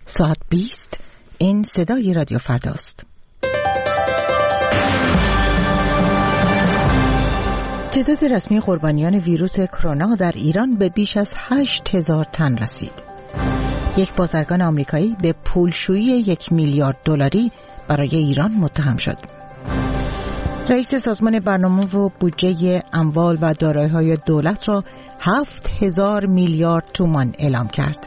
ساعت 20. این صدای رادیو فرداست. تعداد رسمی قربانیان ویروس کرونا در ایران به بیش از 8,000 تن رسید. یک بازرگان آمریکایی به پولشویی 1 میلیارد دلاری برای ایران متهم شد. رئیس سازمان برنامه و بودجه اموال و دارایی‌های دولت را 7,000 میلیارد تومان اعلام کرد.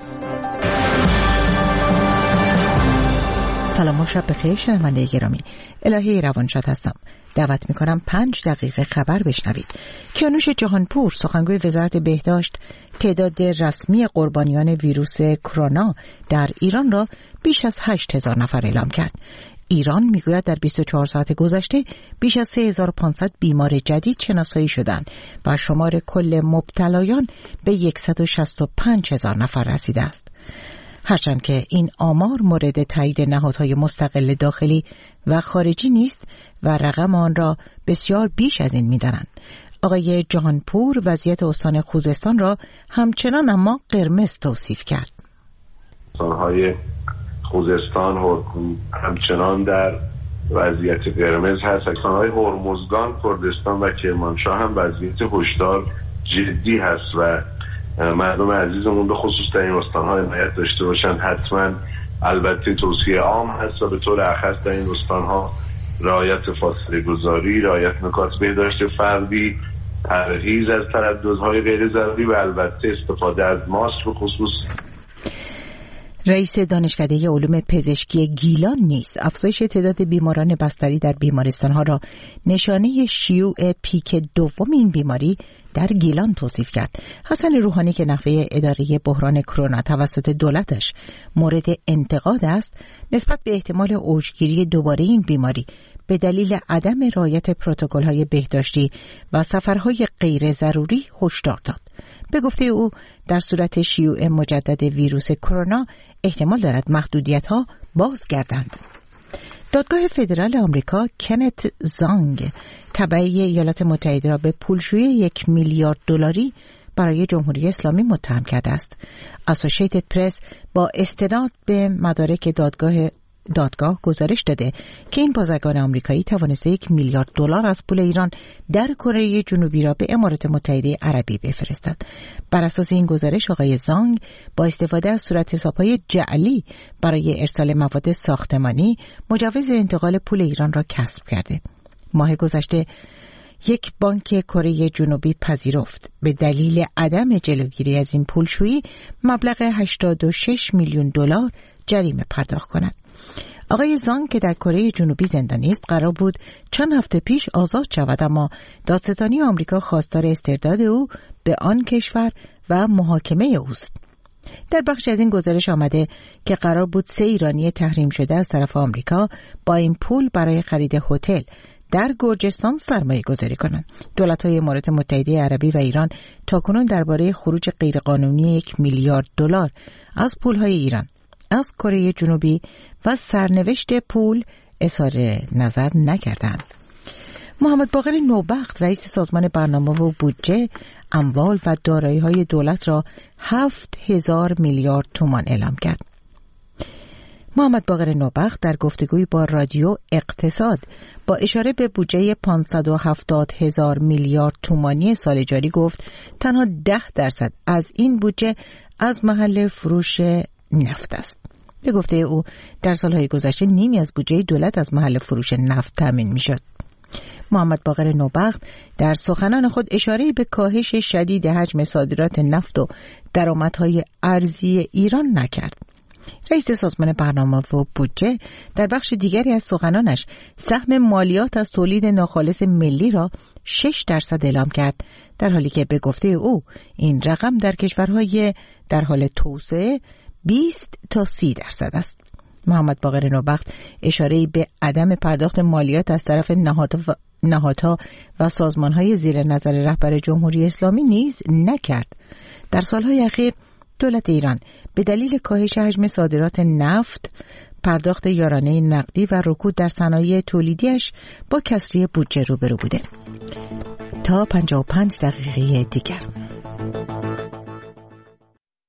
سلام و شب بخیر شنونده گرامی. الهی روانشاد هستم. دعوت میکنم 5 دقیقه خبر بشنوید. کیانوش جهانپور سخنگوی وزارت بهداشت تعداد رسمی قربانیان ویروس کرونا در ایران را بیش از 8,000 نفر اعلام کرد. ایران میگوید در 24 ساعت گذشته بیش از 3,500 بیمار جدید شناسایی شدند و شمار کل مبتلایان به 165,000 نفر رسیده است. هرچند که این آمار مورد تایید نهادهای مستقل داخلی و خارجی نیست و رقم آن را بسیار بیش از این می‌دانند. آقای جهانپور وضعیت استان خوزستان را همچنان اما قرمز توصیف کرد. استان‌های خوزستان همچنان در وضعیت قرمز هست. استان‌های هرمزگان، کردستان و کرمانشاه هم وضعیت هشدار جدی هست و مردم عزیزمون به خصوص در این استان‌ها عنایت داشته باشند. حتما البته توصیه عام هست و به طور اخص در این استان‌ها رعایت فاصله گذاری، رعایت نکات بهداشت فردی، پرهیز از ترددهای غیر ضروری و البته استفاده از ماسک به خصوص. رئیس دانشکده علوم پزشکی گیلان نیز افزایش تعداد بیماران بستری در بیمارستان‌ها را نشانه شیوع پیک دوم این بیماری در گیلان توصیف کرد. حسن روحانی که نحوه اداره بحران کرونا توسط دولتش مورد انتقاد است، نسبت به احتمال اوجگیری دوباره این بیماری به دلیل عدم رعایت پروتکل‌های بهداشتی و سفرهای غیر ضروری هشدار داد. به گفته او در صورت شیوع مجدد ویروس کرونا احتمال دارد محدودیت‌ها بازگردند. دادگاه فدرال آمریکا کنت زانگ تبعی ایالات متحده را به پولشویی 1 میلیارد دلاری برای جمهوری اسلامی متهم کرده است. اسوسییتد پرس با استناد به مدارک دادگاه گزارش داده که این بازرگان آمریکایی توانسته 1 میلیارد دلار از پول ایران در کره جنوبی را به امارات متحده عربی بفرستد. بر اساس این گزارش آقای زانگ با استفاده از صورت حساب‌های جعلی برای ارسال مواد ساختمانی مجوز انتقال پول ایران را کسب کرده. ماه گذشته یک بانک کره جنوبی پذیرفت به دلیل عدم جلوگیری از این پولشویی مبلغ 86 میلیون دلار جریمه پرداخت کند. آقای زانگ که در کره جنوبی زندانی است قرار بود چند هفته پیش آزاد شود، اما دادستانی آمریکا خواستار استرداد او به آن کشور و محاکمه اوست. در بخش از این گزارش آمده که قرار بود 3 ایرانی تحریم شده از طرف آمریکا با این پول برای خرید هتل در گرجستان سرمایه گذاری کنند. دولت‌های امارات متحده عربی و ایران تاکنون درباره خروج غیرقانونی 1 میلیارد دلار از پول‌های ایران از کره جنوبی و سرنوشت پول اظهار نظر نکردند. محمد باقر نوبخت رئیس سازمان برنامه و بودجه اموال و دارایی‌های دولت را 7,000 میلیارد تومان اعلام کرد. محمد باقر نوبخت در گفتگویی با رادیو اقتصاد با اشاره به بودجه 570,000 میلیارد تومانی سال جاری گفت تنها 10% از این بودجه از محل فروش نفت است. به گفته او در سالهای گذشته نیمی از بودجه دولت از محل فروش نفت تامین می‌شد. محمد باقر نوبخت در سخنان خود اشاره به کاهش شدید حجم صادرات نفت و درآمدهای ارزی ایران نکرد. رئیس سازمان برنامه و بودجه در بخش دیگری از سخنانش سهم مالیات از تولید ناخالص ملی را 6% اعلام کرد، در حالی که به گفته او این رقم در کشورهای در حال توسعه 20 تا 30% است. محمد باقر نوبخت اشاره‌ای به عدم پرداخت مالیات از طرف نهادها و سازمان‌های زیر نظر رهبر جمهوری اسلامی نیز نکرد. در سالهای اخیر دولت ایران به دلیل کاهش حجم صادرات نفت، پرداخت یارانه نقدی و رکود در صنایع تولیدیش با کسری بودجه روبرو بوده. تا 55 دقیقه دیگر.